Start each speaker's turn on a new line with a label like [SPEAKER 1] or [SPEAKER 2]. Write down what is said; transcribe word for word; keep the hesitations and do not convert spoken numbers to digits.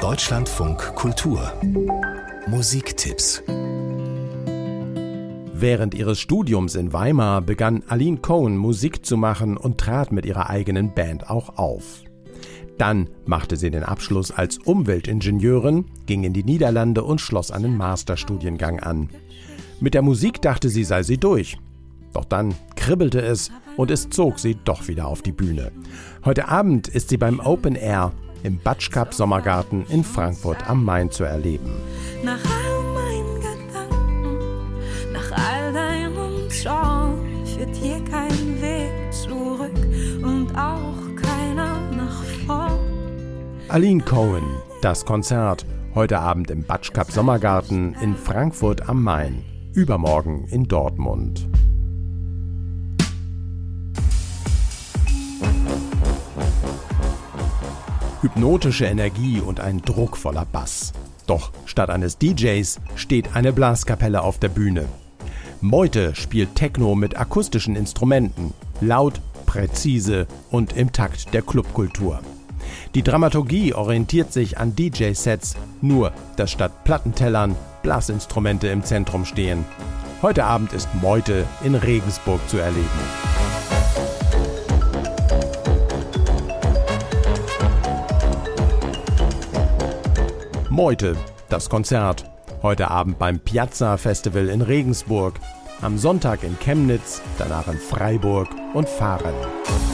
[SPEAKER 1] Deutschlandfunk Kultur Musiktipps.
[SPEAKER 2] Während ihres Studiums in Weimar begann Aline Cohen Musik zu machen und trat mit ihrer eigenen Band auch auf. Dann machte sie den Abschluss als Umweltingenieurin, ging in die Niederlande und schloss einen Masterstudiengang an. Mit der Musik dachte sie, sei sie durch. Doch dann kribbelte es und es zog sie doch wieder auf die Bühne. Heute Abend ist sie beim Open Air im Batschkap Sommergarten in Frankfurt am Main zu erleben.
[SPEAKER 3] Nach all meinen Gedanken, nach all deinem Schauen, führt hier kein Weg zurück und auch keiner nach vorn.
[SPEAKER 2] Aline Cohen, das Konzert, heute Abend im Batschkap Sommergarten in Frankfurt am Main, übermorgen in Dortmund. Hypnotische Energie und ein druckvoller Bass. Doch statt eines D Js steht eine Blaskapelle auf der Bühne. Meute spielt Techno mit akustischen Instrumenten, laut, präzise und im Takt der Clubkultur. Die Dramaturgie orientiert sich an D J-Sets, nur dass statt Plattentellern Blasinstrumente im Zentrum stehen. Heute Abend ist Meute in Regensburg zu erleben. Meute, das Konzert. Heute Abend beim Piazza Festival in Regensburg. Am Sonntag in Chemnitz, danach in Freiburg und Fahren.